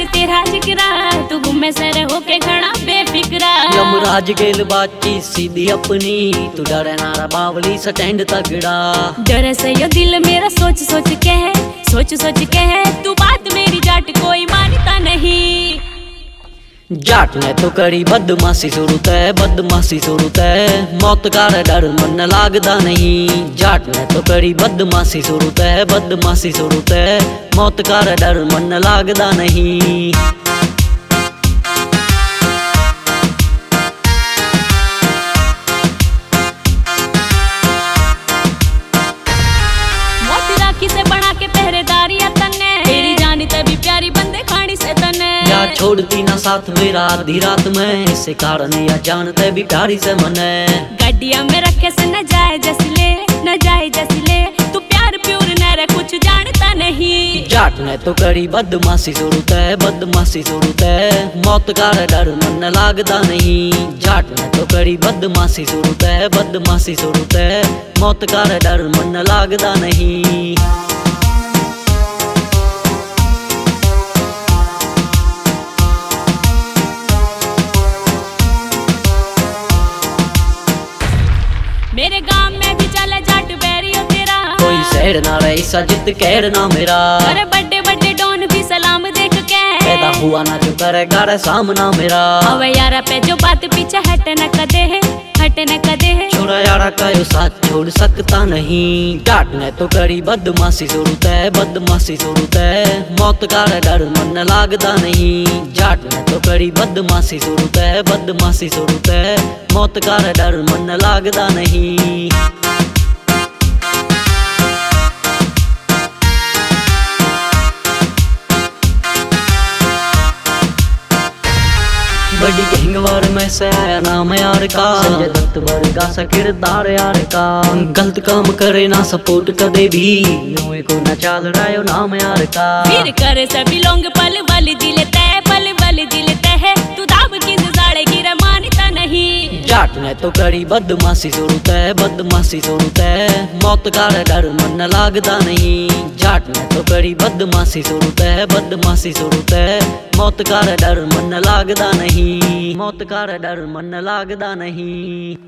तेरा जिक्रा, तू घूमे सर होके खड़ा बेफिक्रा। यमराज गेल बातचीत सीधी अपनी, तू डरे नारा बावली स्टैंड तगड़ा। डरे से यो दिल मेरा सोच सोच के है, सोच सोच के है, तू बात मेरी जाट कोई मानता नहीं। जाट ने तो करी बदमाशी शुरू तय, बदमाशी शुरू तय, मौत का डर मन लागदा नहीं। जाट ने तो करी बदमाशी शुरू तय, बदमाशी शुरू तय, मौत का डर मन लागदा नहीं। मौत राखी से बना के पहरेदारियां तन्ने, तेरी जानी तभी प्यारी बंदे खानी से तन्ने। या छोड़ती ना साथ मेरा आधी रात में, इसे कारण या जानते भी प्यारी से मने। गड्डिया में रखे से न जाए जसले, न जाए जसले, तू प्यार प्यूर न रे कुछ जानता नहीं। जाट ने तो करी बदमाशी शुरू तय, बदमाशी शुरू तय, मौत का डर मन लागदा नहीं। जाट ने तो करी बदमाशी शुरू तय, बदमाशी शुरू तय, मौत का डर मन लागदा नहीं। मेरे गांव में भी चला जाट बैरियो तेरा, कोई शहर ना रही सजित कहर ना मेरा। अरे बड़े बड़े डॉन भी सलाम देख के, पैदा हुआ ना जो करेगा रे सामना मेरा। अब यारा पे जो बात पीछे हट न कदे है, हट न कदे है। छोरा यारा का यो साथ छोड़ सकता नहीं। जाट ने तो करी बदमाशी शुरू तय, बदमाशी शुरू तय, मौत का डर मन लागदा नहीं। जाट ने तो करी बदमाशी शुरू तय, बदमाशी शुरू तय, मौत का डर मन लागदा नहीं। बड़ी गैंगवार में से आया नाम यार का, संजय दत्त वर्गा सा किरदार यार का। गलत काम करे ना सपोर्ट कदे भी, नोए को न चाल रहा नाम यार का। फिर करे सभी लोग पल बल दिल तय, पल बल दिल तय, तू दाब किस साड़े गिर मानता नहीं। जाट ने तो करी बदमाशी शुरू तय, बदमाशी शुरू तय, मौत का डर मन लागदा नहीं। जाट ने तो करी बदमाशी शुरू तय, बदमाशी शुरू तय, मौत का डर मन लागदा नहीं। मौत का डर मन लागदा नहीं।